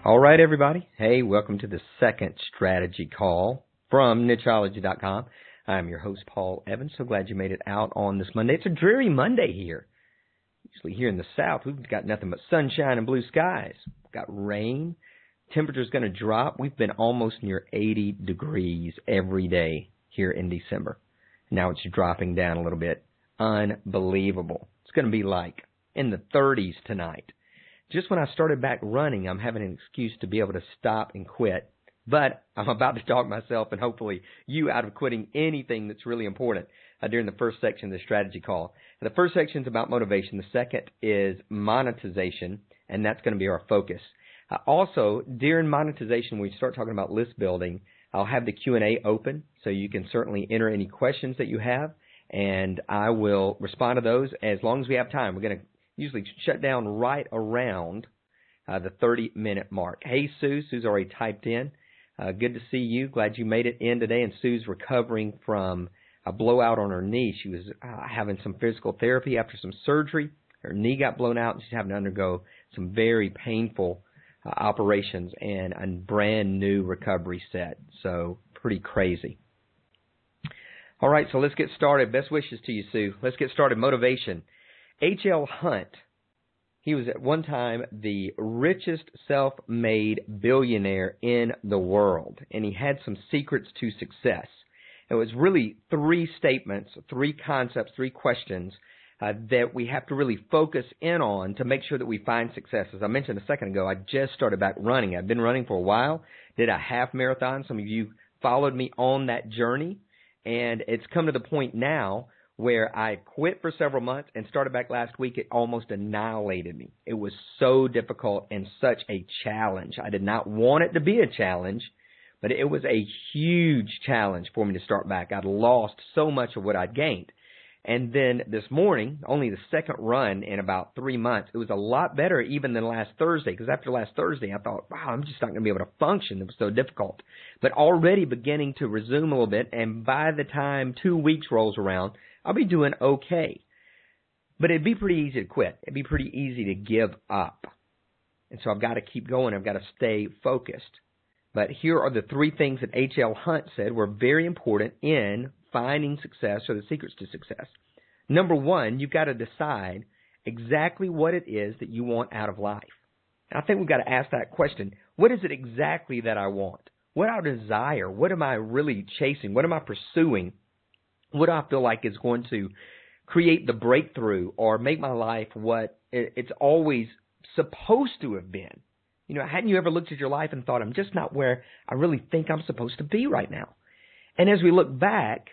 All right, everybody. Hey, welcome to the second strategy call from Nicheology.com. I'm your host, Paul Evans. So glad you made it out on this Monday. It's a dreary Monday here. Usually here in the South, we've got nothing but sunshine and blue skies. We've got rain. Temperature's going to drop. We've been almost near 80 degrees every day here in December. Now it's dropping down a little bit. Unbelievable. It's going to be like in the 30s tonight. Just when I started back running, I'm having an excuse to be able to stop and quit. But I'm about to talk myself and hopefully you out of quitting anything that's really important during the first section of the strategy call. And the first section is about motivation. The second is monetization, and that's going to be our focus. Also, during monetization, when we start talking about list building, I'll have the Q&A open, so you can certainly enter any questions that you have, and I will respond to those as long as we have time. We're going to usually shut down right around the 30-minute mark. Hey, Sue. Sue's already typed in. Good to see you. Glad you made it in today. And Sue's recovering from a blowout on her knee. She was having some physical therapy after some surgery. Her knee got blown out, and she's having to undergo some very painful operations and a brand new recovery set. So pretty crazy. All right, so let's get started. Best wishes to you, Sue. Let's get started. Motivation. H.L. Hunt, he was at one time the richest self-made billionaire in the world, and he had some secrets to success. It was really three statements, three concepts, three questions that we have to really focus in on to make sure that we find success. As I mentioned a second ago, I just started back running. I've been running for a while, did a half marathon. Some of you followed me on that journey, and it's come to the point now where I quit for several months and started back last week. It almost annihilated me. It was so difficult and such a challenge. I did not want it to be a challenge, but it was a huge challenge for me to start back. I'd lost so much of what I'd gained. And then this morning, only the second run in about 3 months, it was a lot better even than last Thursday, because after last Thursday, I thought, wow, I'm just not going to be able to function. It was so difficult. But already beginning to resume a little bit, and by the time 2 weeks rolls around, I'll be doing okay. But it'd be pretty easy to quit. It'd be pretty easy to give up. And so I've got to keep going. I've got to stay focused. But here are the three things that H.L. Hunt said were very important in finding success, or the secrets to success. Number one, you've got to decide exactly what it is that you want out of life. And I think we've got to ask that question. What is it exactly that I want? What do I desire? What am I really chasing? What am I pursuing? What do I feel like is going to create the breakthrough or make my life what it's always supposed to have been? You know, hadn't you ever looked at your life and thought, I'm just not where I really think I'm supposed to be right now? And as we look back,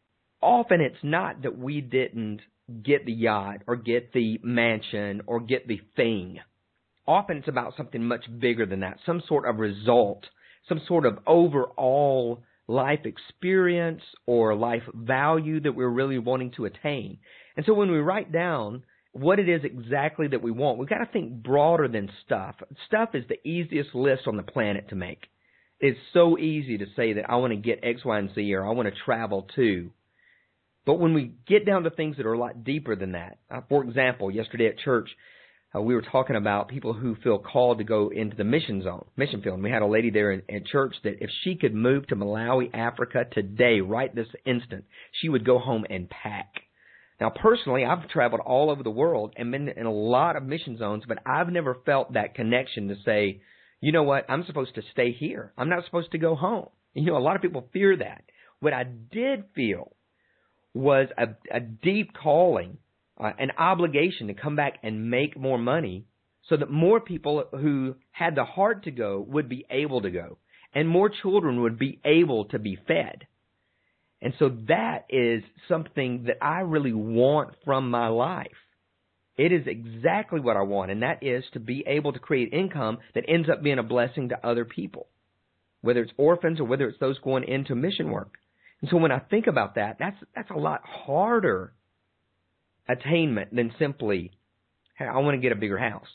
often it's not that we didn't get the yacht or get the mansion or get the thing. Often it's about something much bigger than that, some sort of result, some sort of overall life experience or life value that we're really wanting to attain. And so when we write down what it is exactly that we want, we've got to think broader than stuff. Stuff is the easiest list on the planet to make. It's so easy to say that I want to get X, Y, and Z, or I want to travel to. But when we get down to things that are a lot deeper than that, for example, yesterday at church, we were talking about people who feel called to go into the mission field. And we had a lady there in church that if she could move to Malawi, Africa today, right this instant, she would go home and pack. Now, personally, I've traveled all over the world and been in a lot of mission zones, but I've never felt that connection to say, you know what, I'm supposed to stay here. I'm not supposed to go home. You know, a lot of people fear that. What I did feel was a deep calling, an obligation to come back and make more money so that more people who had the heart to go would be able to go, and more children would be able to be fed. And so that is something that I really want from my life. It is exactly what I want, and that is to be able to create income that ends up being a blessing to other people, whether it's orphans or whether it's those going into mission work. And so when I think about that, that's a lot harder attainment than simply, hey, I want to get a bigger house.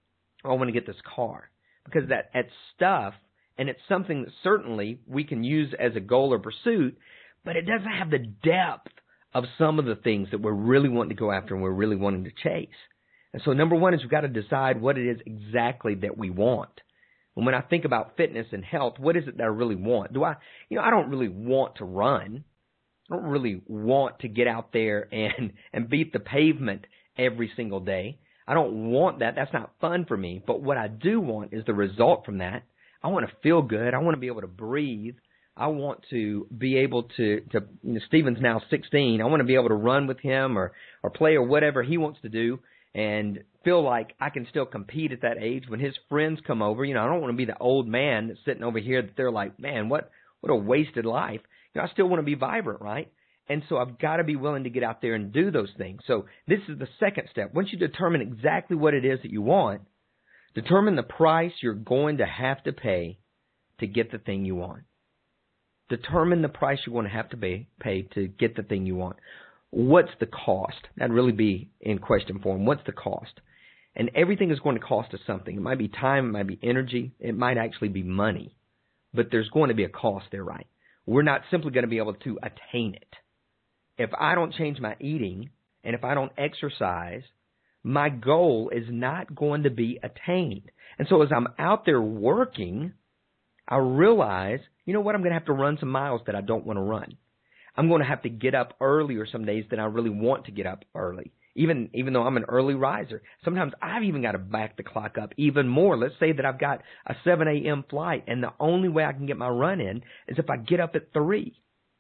I want to get this car. Because that's stuff, and it's something that certainly we can use as a goal or pursuit, but it doesn't have the depth of some of the things that we're really wanting to go after and we're really wanting to chase. And so number one is we've got to decide what it is exactly that we want. And when I think about fitness and health, what is it that I really want? I don't really want to run. I don't really want to get out there and beat the pavement every single day. I don't want that. That's not fun for me. But what I do want is the result from that. I want to feel good. I want to be able to breathe. I want to be able to Stephen's now 16. I want to be able to run with him or play or whatever he wants to do and feel like I can still compete at that age. When his friends come over, I don't want to be the old man that's sitting over here that they're like, man, what a wasted life. I still want to be vibrant, right? And so I've got to be willing to get out there and do those things. So this is the second step. Once you determine exactly what it is that you want, determine the price you're going to have to pay to get the thing you want. Determine the price you're going to have to pay to get the thing you want. What's the cost? That'd really be in question form. What's the cost? And everything is going to cost us something. It might be time, it might be energy, it might actually be money. But there's going to be a cost there, right? We're not simply going to be able to attain it. If I don't change my eating and if I don't exercise, my goal is not going to be attained. And so as I'm out there working, I realize, I'm going to have to run some miles that I don't want to run. I'm going to have to get up earlier some days than I really want to get up early, even though I'm an early riser. Sometimes I've even got to back the clock up even more. Let's say that I've got a 7 a.m. flight, and the only way I can get my run in is if I get up at 3.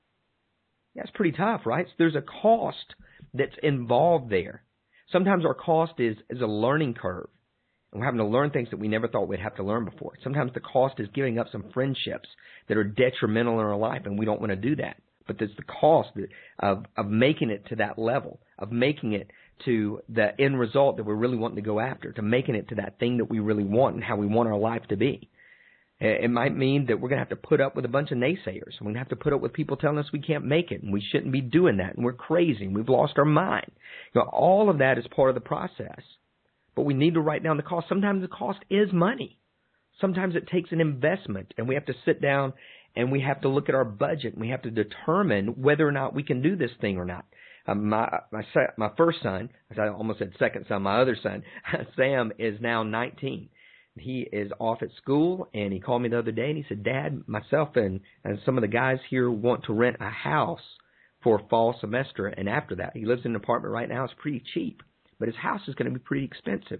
That's pretty tough, right? So there's a cost that's involved there. Sometimes our cost is a learning curve. And we're having to learn things that we never thought we'd have to learn before. Sometimes the cost is giving up some friendships that are detrimental in our life, and we don't want to do that. But there's the cost of making it to that level, of making it to the end result that we're really wanting to go after, to making it to that thing that we really want and how we want our life to be. It might mean that we're going to have to put up with a bunch of naysayers. We're going to have to put up with people telling us we can't make it and we shouldn't be doing that and we're crazy and we've lost our mind. All of that is part of the process. But we need to write down the cost. Sometimes the cost is money. Sometimes it takes an investment, and we have to sit down and we have to look at our budget and we have to determine whether or not we can do this thing or not. My first son, I almost said second son, my other son, Sam, is now 19. He is off at school, and he called me the other day, and he said, Dad, myself and some of the guys here want to rent a house for fall semester, and after that. He lives in an apartment right now. It's pretty cheap, but his house is going to be pretty expensive.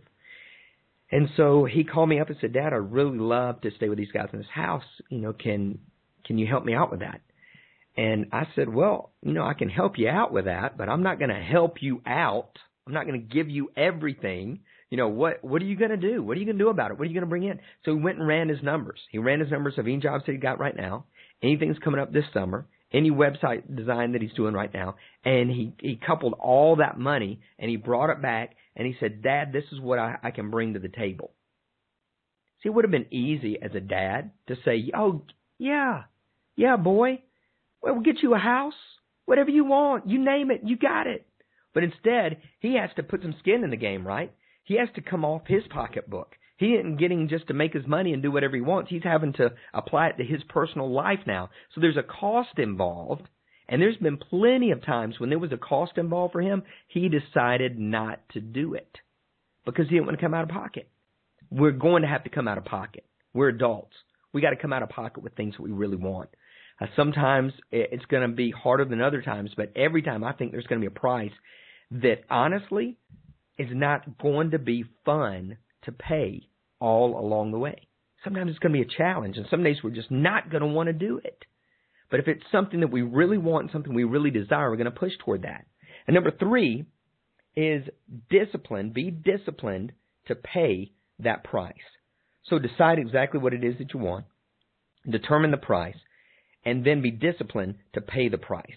And so he called me up and said, Dad, I'd really love to stay with these guys in this house. Can you help me out with that? And I said, well, I can help you out with that, but I'm not going to help you out. I'm not going to give you everything. What are you going to do? What are you going to do about it? What are you going to bring in? So he went and ran his numbers. He ran his numbers of any jobs that he got right now, anything that's coming up this summer, any website design that he's doing right now, and he coupled all that money, and he brought it back, and he said, Dad, this is what I can bring to the table. See, it would have been easy as a dad to say, oh, yeah, boy, we'll get you a house, whatever you want, you name it, you got it. But instead, he has to put some skin in the game, right? He has to come off his pocketbook. He isn't getting just to make his money and do whatever he wants. He's having to apply it to his personal life now. So there's a cost involved, and there's been plenty of times when there was a cost involved for him, he decided not to do it because he didn't want to come out of pocket. We're going to have to come out of pocket. We're adults. We got to come out of pocket with things that we really want. Sometimes it's going to be harder than other times, but every time I think there's going to be a price that honestly is not going to be fun to pay all along the way. Sometimes it's going to be a challenge, and some days we're just not going to want to do it. But if it's something that we really want, something we really desire, we're going to push toward that. And number 3 is discipline. Be disciplined to pay that price. So decide exactly what it is that you want, determine the price, and then be disciplined to pay the price.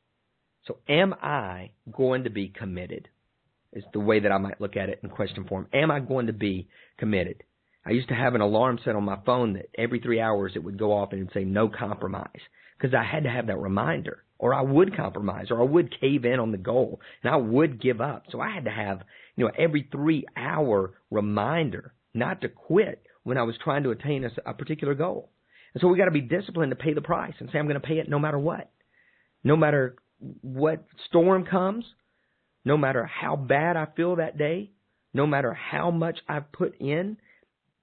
So am I going to be committed? Is the way that I might look at it in question form. Am I going to be committed? I used to have an alarm set on my phone that every 3 hours it would go off and it would say no compromise, because I had to have that reminder, or I would compromise, or I would cave in on the goal, and I would give up. So I had to have, every 3 hour reminder not to quit when I was trying to attain a particular goal. And so we got to be disciplined to pay the price and say, I'm going to pay it no matter what. No matter what storm comes, no matter how bad I feel that day, no matter how much I've put in,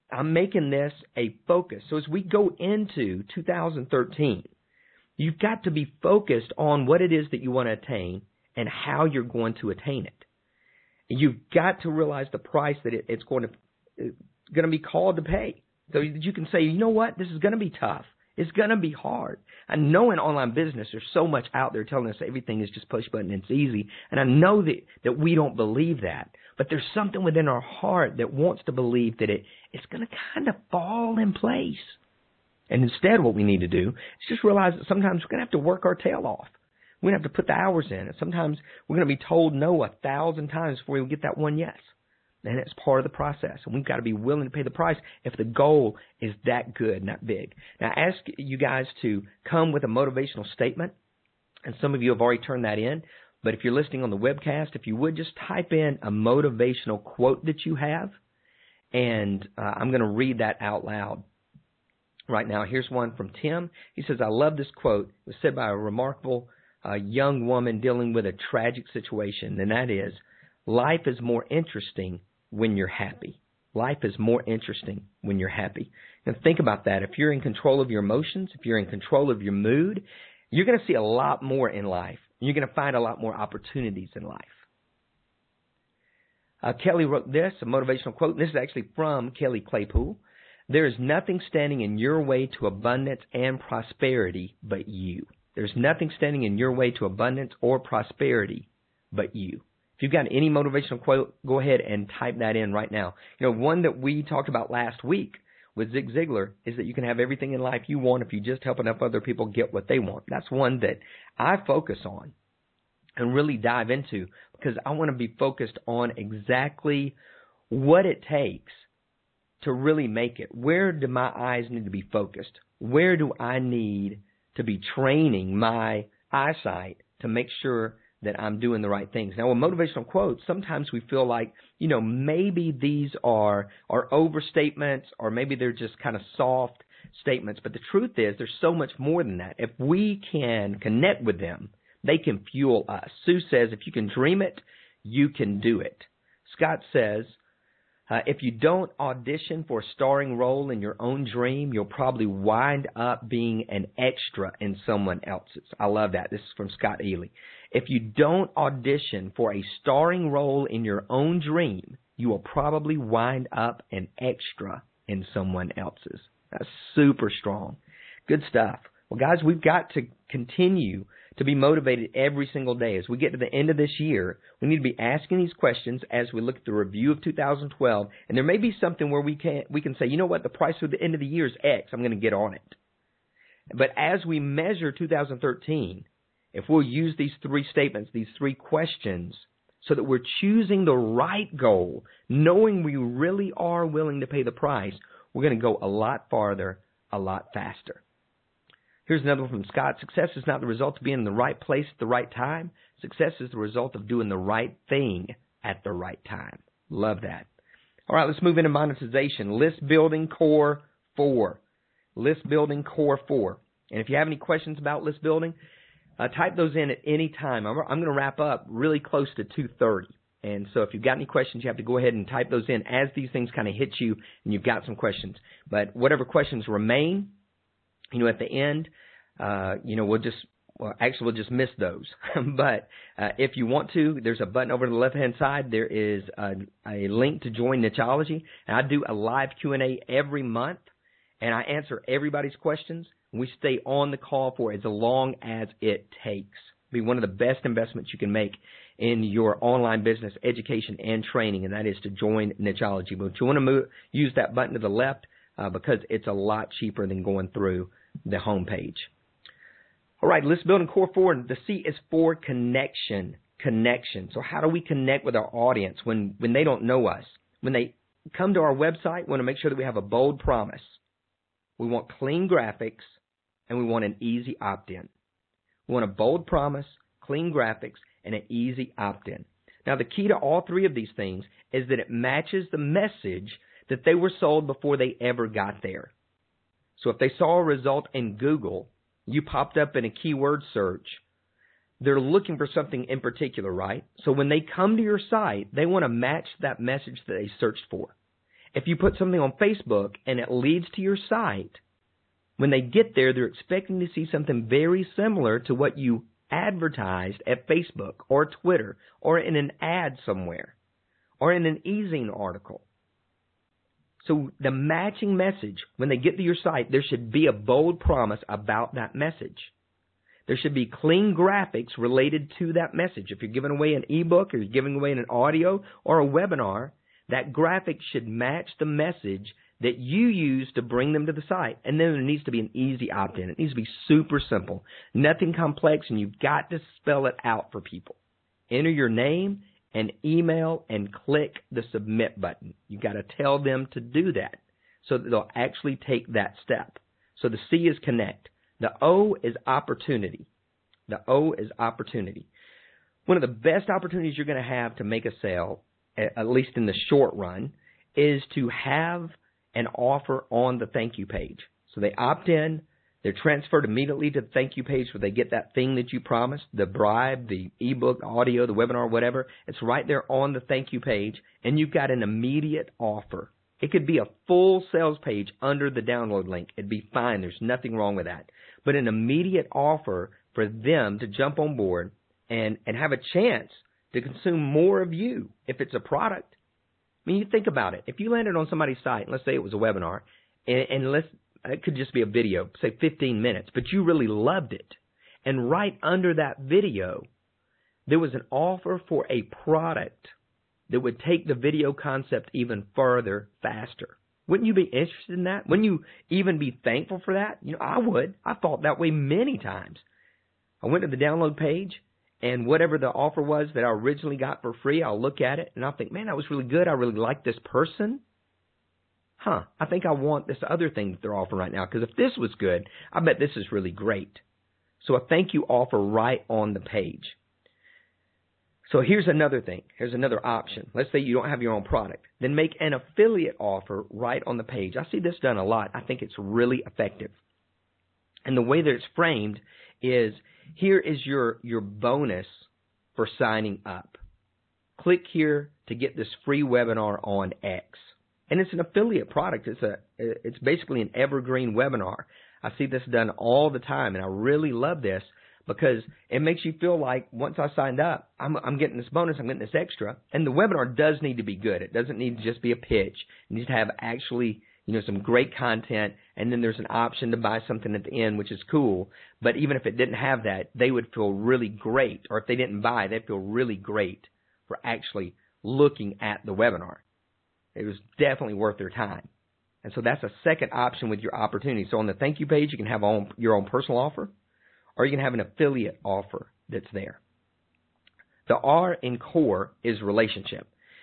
I'm making this a focus. So as we go into 2013, you've got to be focused on what it is that you want to attain and how you're going to attain it. You've got to realize the price that it's going to be called to pay. So you can say, you know what, this is going to be tough. It's going to be hard. I know in online business there's so much out there telling us everything is just push button and it's easy. And I know that we don't believe that. But there's something within our heart that wants to believe that it's going to kind of fall in place. And instead what we need to do is just realize that sometimes we're going to have to work our tail off. We're going to have to put the hours in. And sometimes we're going to be told no 1,000 times before we get that one yes. And it's part of the process. And we've got to be willing to pay the price if the goal is that good and that big. Now, I ask you guys to come with a motivational statement. And some of you have already turned that in. But if you're listening on the webcast, if you would just type in a motivational quote that you have. And I'm going to read that out loud right now. Here's one from Tim. He says, I love this quote. It was said by a remarkable young woman dealing with a tragic situation. And that is, life is more interesting when you're happy. Life is more interesting when you're happy. And think about that. If you're in control of your emotions, if you're in control of your mood, you're going to see a lot more in life. You're going to find a lot more opportunities in life. Kelly wrote this, a motivational quote. And this is actually from Kelly Claypool. There is nothing standing in your way to abundance and prosperity but you. There's nothing standing in your way to abundance or prosperity but you. If you've got any motivational quote, go ahead and type that in right now. You know, one that we talked about last week with Zig Ziglar is that you can have everything in life you want if you just help enough other people get what they want. That's one that I focus on and really dive into because I want to be focused on exactly what it takes to really make it. Where do my eyes need to be focused? Where do I need to be training my eyesight to make sure that I'm doing the right things? Now, with motivational quotes, sometimes we feel like, you know, maybe these are overstatements or maybe they're just kind of soft statements. But the truth is there's so much more than that. If we can connect with them, they can fuel us. Sue says, if you can dream it, you can do it. Scott says, if you don't audition for a starring role in your own dream, you'll probably wind up being an extra in someone else's. I love that. This is from Scott Ely. If you don't audition for a starring role in your own dream, you will probably wind up an extra in someone else's. That's super strong. Good stuff. Well, guys, we've got to continue to be motivated every single day. As we get to the end of this year, we need to be asking these questions as we look at the review of 2012. And there may be something where we can say, you know what, the price for the end of the year is X. I'm going to get on it. But as we measure 2013, if we'll use these three statements, these three questions, so that we're choosing the right goal, knowing we really are willing to pay the price, we're going to go a lot farther, a lot faster. Here's another one from Scott. Success is not the result of being in the right place at the right time. Success is the result of doing the right thing at the right time. Love that. All right, let's move into monetization. List building core 4. List building core 4. And if you have any questions about list building, type those in at any time. I'm going to wrap up really close to 2:30. And so if you've got any questions, you have to go ahead and type those in as these things kind of hit you and you've got some questions. But whatever questions remain, you know, at the end, we'll just miss those. But if you want to, there's a button over to the left-hand side. There is a link to join Nichology. And I do a live Q&A every month, and I answer everybody's questions. We stay on the call for as long as it takes. Be one of the best investments you can make in your online business, education, and training, and that is to join Nichology. But you want to use that button to the left because it's a lot cheaper than going through the home page. All right, list building core 4. The C is for connection. Connection. So how do we connect with our audience when they don't know us? When they come to our website, we want to make sure that we have a bold promise. We want clean graphics, and we want an easy opt-in. We want a bold promise, clean graphics, and an easy opt-in. Now, the key to all three of these things is that it matches the message that they were sold before they ever got there. So if they saw a result in Google, you popped up in a keyword search, they're looking for something in particular, right? So when they come to your site, they want to match that message that they searched for. If you put something on Facebook and it leads to your site, when they get there, they're expecting to see something very similar to what you advertised at Facebook or Twitter or in an ad somewhere or in an e-zine article. So the matching message, when they get to your site, there should be a bold promise about that message. There should be clean graphics related to that message. If you're giving away an ebook or you're giving away an audio or a webinar, that graphic should match the message that you use to bring them to the site. And then there needs to be an easy opt-in. It needs to be super simple, nothing complex, and you've got to spell it out for people. Enter your name and email and click the submit button. You've got to tell them to do that so that they'll actually take that step. So the C is connect. The O is opportunity. The O is opportunity. One of the best opportunities you're going to have to make a sale, at least in the short run, is to have an offer on the thank you page. So they opt in, they're transferred immediately to the thank you page where they get that thing that you promised, the bribe, the ebook, the audio, the webinar, whatever. It's right there on the thank you page, and you've got an immediate offer. It could be a full sales page under the download link. It'd be fine. There's nothing wrong with that. But an immediate offer for them to jump on board and have a chance to consume more of you if it's a product. I mean, you think about it. If you landed on somebody's site, and let's say it was a webinar, and it could just be a video, say 15 minutes, but you really loved it. And right under that video, there was an offer for a product that would take the video concept even further, faster. Wouldn't you be interested in that? Wouldn't you even be thankful for that? You know, I would. I thought that way many times. I went to the download page, and whatever the offer was that I originally got for free, I'll look at it, and I'll think, man, that was really good. I really like this person. I think I want this other thing that they're offering right now, because if this was good, I bet this is really great. So a thank you offer right on the page. So here's another thing. Here's another option. Let's say you don't have your own product. Then make an affiliate offer right on the page. I see this done a lot. I think it's really effective. And the way that it's framed is, here is your bonus for signing up. Click here to get this free webinar on X. And it's an affiliate product. It's basically an evergreen webinar. I see this done all the time, and I really love this because it makes you feel like once I signed up, I'm getting this bonus, I'm getting this extra. And the webinar does need to be good. It doesn't need to just be a pitch. It needs to have actually, some great content, and then there's an option to buy something at the end, which is cool. But even if it didn't have that, they would feel really great. Or if they didn't buy, they'd feel really great for actually looking at the webinar. It was definitely worth their time. And so that's a second option with your opportunity. So on the thank you page, you can have your own personal offer, or you can have an affiliate offer that's there. The R in core is relationship.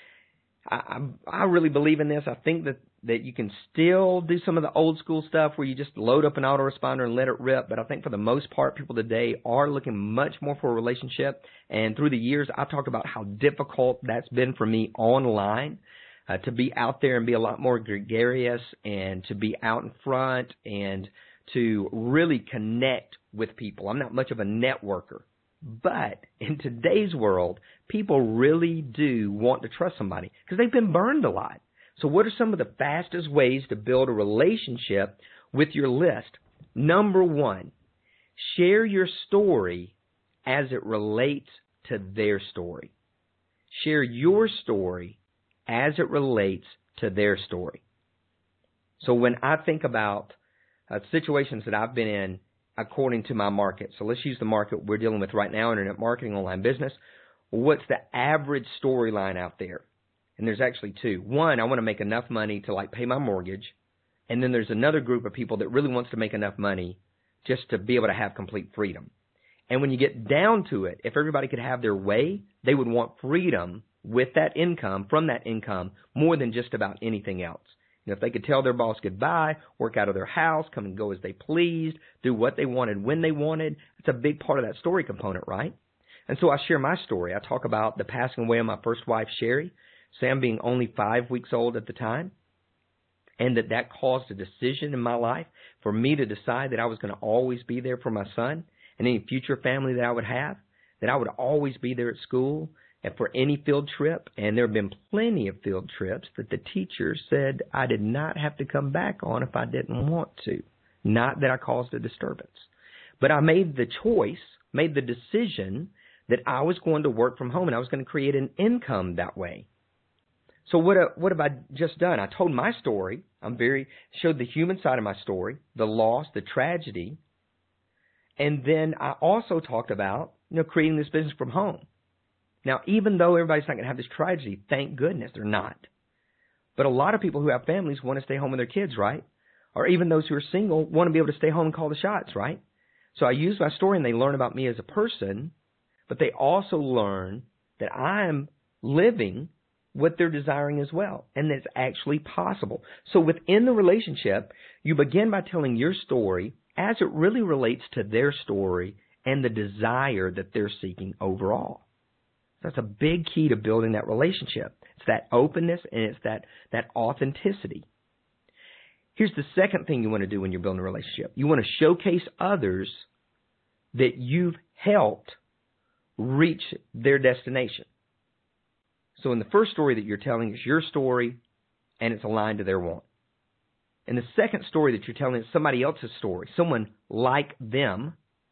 I really believe in this. I think that you can still do some of the old school stuff where you just load up an autoresponder and let it rip. But I think for the most part, people today are looking much more for a relationship. And through the years, I've talked about how difficult that's been for me online. To be out there and be a lot more gregarious and to be out in front and to really connect with people. I'm not much of a networker, but in today's world, people really do want to trust somebody because they've been burned a lot. So what are some of the fastest ways to build a relationship with your list? Number one, share your story as it relates to their story. Share your story as it relates to their story. So when I think about situations that I've been in according to my market, so let's use the market we're dealing with right now, internet marketing, online business. What's the average storyline out there? And there's actually two. One, I want to make enough money to pay my mortgage. And then there's another group of people that really wants to make enough money just to be able to have complete freedom. And when you get down to it, if everybody could have their way, they would want freedom with that income, from that income, more than just about anything else. If they could tell their boss goodbye, work out of their house, come and go as they pleased, do what they wanted when they wanted, it's a big part of that story component, right? And so I share my story. I talk about the passing away of my first wife, Sherry, Sam being only 5 weeks old at the time, and that caused a decision in my life for me to decide that I was going to always be there for my son and any future family that I would have, that I would always be there at school, for any field trip, and there have been plenty of field trips that the teacher said I did not have to come back on if I didn't want to. Not that I caused a disturbance. But I made the choice, made the decision that I was going to work from home and I was going to create an income that way. So what have I just done? I told my story. Showed the human side of my story, the loss, the tragedy. And then I also talked about, creating this business from home. Now, even though everybody's not going to have this tragedy, thank goodness they're not. But a lot of people who have families want to stay home with their kids, right? Or even those who are single want to be able to stay home and call the shots, right? So I use my story and they learn about me as a person, but they also learn that I'm living what they're desiring as well, and it's actually possible. So within the relationship, you begin by telling your story as it really relates to their story and the desire that they're seeking overall. That's a big key to building that relationship. It's that openness and it's that authenticity. Here's the second thing you want to do when you're building a relationship. You want to showcase others that you've helped reach their destination. So in the first story that you're telling is your story, and it's aligned to their want. And the second story that you're telling is somebody else's story, someone like them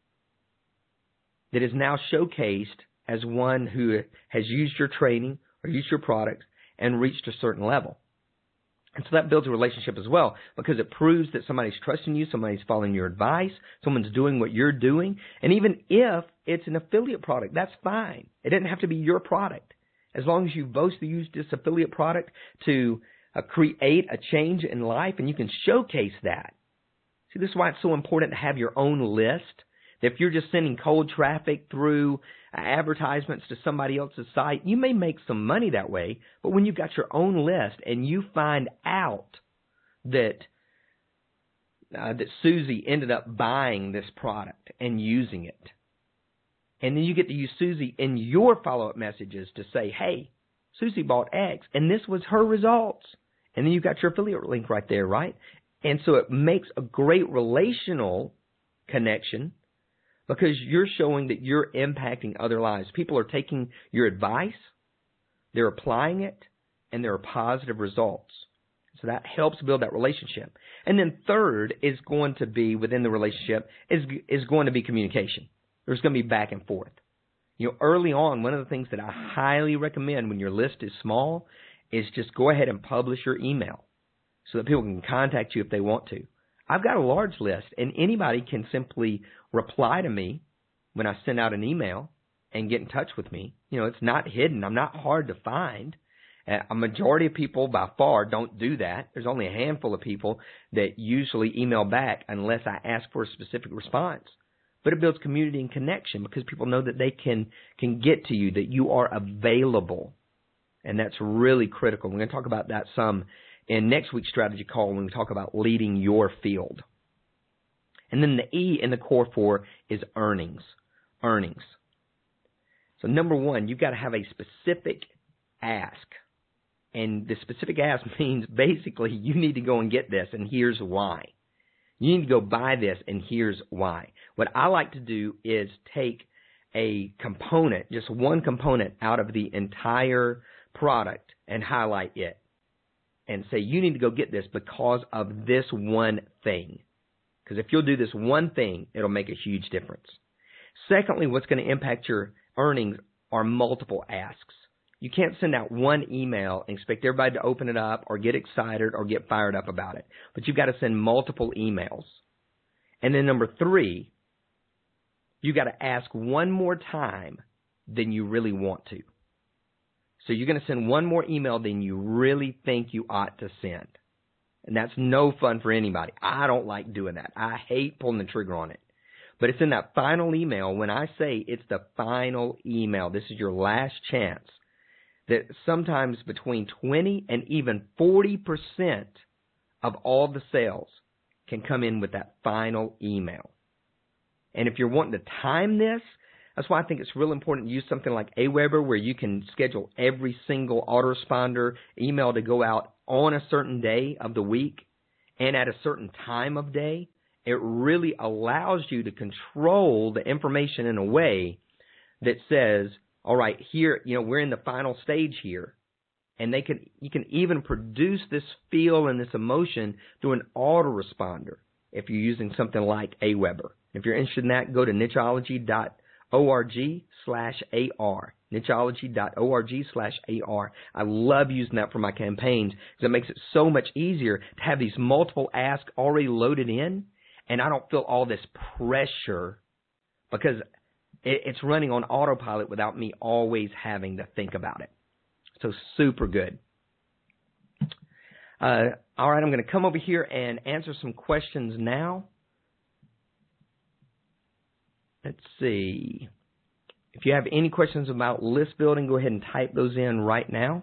that is now showcased as one who has used your training or used your product and reached a certain level. And so that builds a relationship as well, because it proves that somebody's trusting you, somebody's following your advice, someone's doing what you're doing. And even if it's an affiliate product, that's fine. It doesn't have to be your product. As long as you both use this affiliate product to create a change in life, and you can showcase that. See, this is why it's so important to have your own list. That if you're just sending cold traffic through advertisements to somebody else's site, you may make some money that way, but when you've got your own list and you find out that Susie ended up buying this product and using it, and then you get to use Susie in your follow-up messages to say, hey, Susie bought X, and this was her results. And then you've got your affiliate link right there, right? And so it makes a great relational connection because you're showing that you're impacting other lives. People are taking your advice, they're applying it, and there are positive results. So that helps build that relationship. And then third is going to be, within the relationship, is going to be communication. There's going to be back and forth. Early on, one of the things that I highly recommend when your list is small is just go ahead and publish your email so that people can contact you if they want to. I've got a large list, and anybody can simply reply to me when I send out an email and get in touch with me. It's not hidden. I'm not hard to find. A majority of people by far don't do that. There's only a handful of people that usually email back unless I ask for a specific response. But it builds community and connection because people know that they can get to you, that you are available. And that's really critical. We're going to talk about that some in next week's strategy call when we talk about leading your field. And then the E in the core 4 is earnings. Earnings. So number one, you've got to have a specific ask. And the specific ask means basically you need to go and get this, and here's why. You need to go buy this, and here's why. What I like to do is take a component, just one component out of the entire product and highlight it and say, you need to go get this because of this one thing. Because if you'll do this one thing, it'll make a huge difference. Secondly, what's going to impact your earnings are multiple asks. You can't send out one email and expect everybody to open it up or get excited or get fired up about it. But you've got to send multiple emails. And then number 3, you've got to ask one more time than you really want to. So you're going to send one more email than you really think you ought to send. And that's no fun for anybody. I don't like doing that. I hate pulling the trigger on it. But it's in that final email. When I say it's the final email, this is your last chance, that sometimes between 20 and even 40% of all the sales can come in with that final email. And if you're wanting to time this, that's why I think it's real important to use something like Aweber, where you can schedule every single autoresponder email to go out on a certain day of the week and at a certain time of day. It really allows you to control the information in a way that says, all right, here, we're in the final stage here. And you can even produce this feel and this emotion through an autoresponder if you're using something like Aweber. If you're interested in that, go to nichology.org/AR. Nichology.org/AR. I love using that for my campaigns because it makes it so much easier to have these multiple asks already loaded in, and I don't feel all this pressure because it's running on autopilot without me always having to think about it. So super good. All right, I'm going to come over here and answer some questions now. Let's see. If you have any questions about list building, go ahead and type those in right now.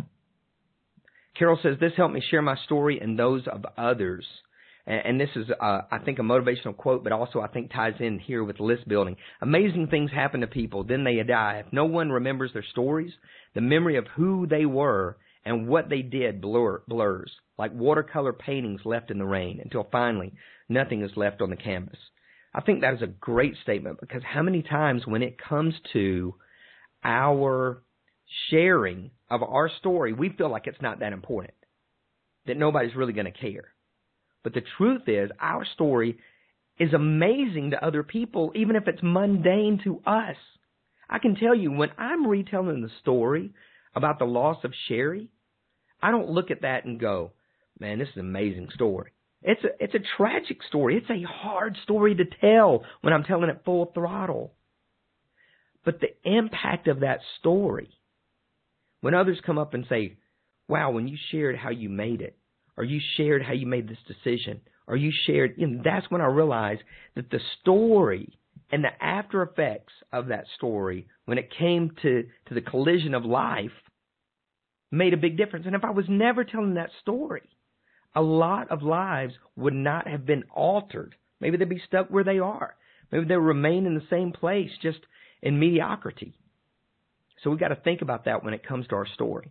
Carol says, this helped me share my story and those of others. And this is, I think, a motivational quote, but also I think ties in here with list building. Amazing things happen to people, then they die. If no one remembers their stories, the memory of who they were and what they did blurs, like watercolor paintings left in the rain, until finally nothing is left on the canvas. I think that is a great statement, because how many times when it comes to our sharing of our story, we feel like it's not that important, that nobody's really going to care. But the truth is, our story is amazing to other people, even if it's mundane to us. I can tell you, when I'm retelling the story about the loss of Sherry, I don't look at that and go, man, this is an amazing story. It's a tragic story. It's a hard story to tell when I'm telling it full throttle. But the impact of that story, when others come up and say, wow, when you shared how you made it, or you shared how you made this decision, or you shared, that's when I realized that the story and the after effects of that story, when it came to the collision of life, made a big difference. And if I was never telling that story, a lot of lives would not have been altered. Maybe they'd be stuck where they are. Maybe they remain in the same place, just in mediocrity. So we've got to think about that when it comes to our story.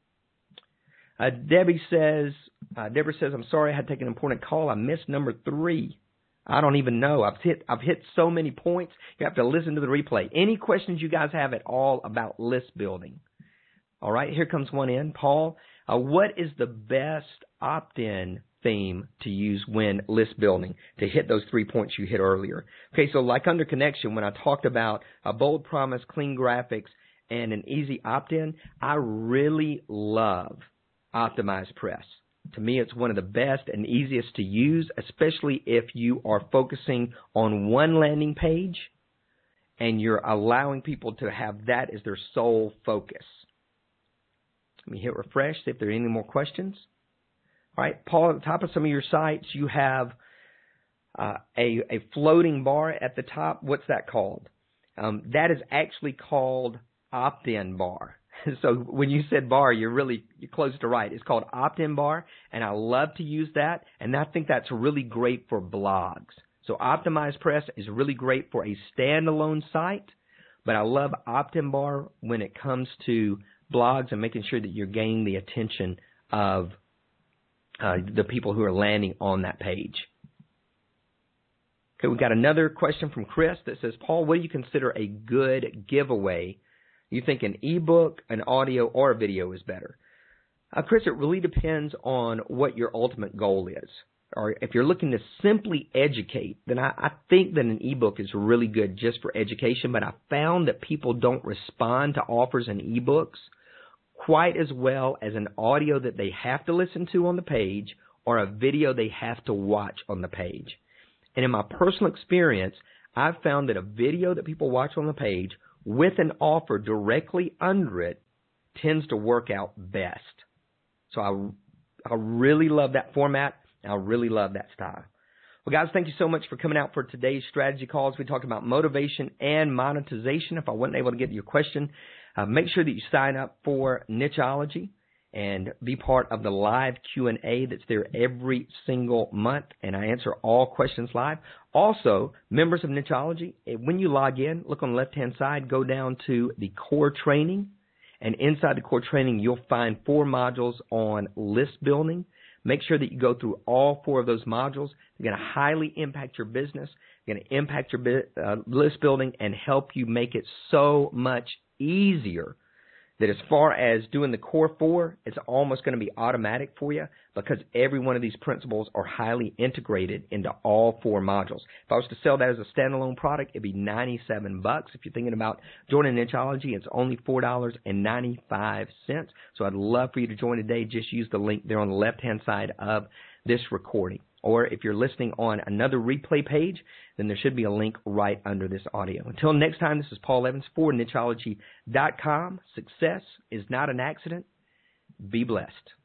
Deborah says, I'm sorry I had to take an important call. I missed number 3. I don't even know. I've hit so many points. You have to listen to the replay. Any questions you guys have at all about list building? All right, here comes one in. Paul, what is the best opt-in theme to use when list building to hit those 3 points you hit earlier? Okay, so like under connection, when I talked about a bold promise, clean graphics, and an easy opt-in, I really love OptimizePress. To me, it's one of the best and easiest to use, especially if you are focusing on one landing page and you're allowing people to have that as their sole focus. Let me hit refresh, see if there are any more questions. All right, Paul, at the top of some of your sites, you have a floating bar at the top. What's that called? That is actually called opt-in bar. So when you said bar, you're close to right. It's called opt-in bar, and I love to use that, and I think that's really great for blogs. So OptimizePress is really great for a standalone site, but I love opt-in bar when it comes to blogs and making sure that you're gaining the attention of the people who are landing on that page. Okay, we've got another question from Chris that says, Paul, what do you consider a good giveaway? You think an ebook, an audio, or a video is better? Chris, it really depends on what your ultimate goal is. Or if you're looking to simply educate, then I think that an ebook is really good just for education, but I found that people don't respond to offers in ebooks quite as well as an audio that they have to listen to on the page or a video they have to watch on the page. And in my personal experience, I've found that a video that people watch on the page with an offer directly under it tends to work out best. So I really love that format, and I really love that style. Well, guys, thank you so much for coming out for today's strategy calls. We talked about motivation and monetization. If I wasn't able to get to your question, make sure that you sign up for Nichology and be part of the live Q&A that's there every single month, and I answer all questions live. Also, members of Nichology, when you log in, look on the left-hand side, go down to the core training, and inside the core training, you'll find 4 modules on list building. Make sure that you go through all 4 of those modules. They're going to highly impact your business, they're going to impact your list building, and help you make it so much easier that as far as doing the core 4, it's almost going to be automatic for you because every one of these principles are highly integrated into all 4 modules. If I was to sell that as a standalone product, it'd be $97. If you're thinking about joining Nichology, it's only $4.95. So I'd love for you to join today. Just use the link there on the left-hand side of this recording. Or if you're listening on another replay page, then there should be a link right under this audio. Until next time, this is Paul Evans for Nichology.com. Success is not an accident. Be blessed.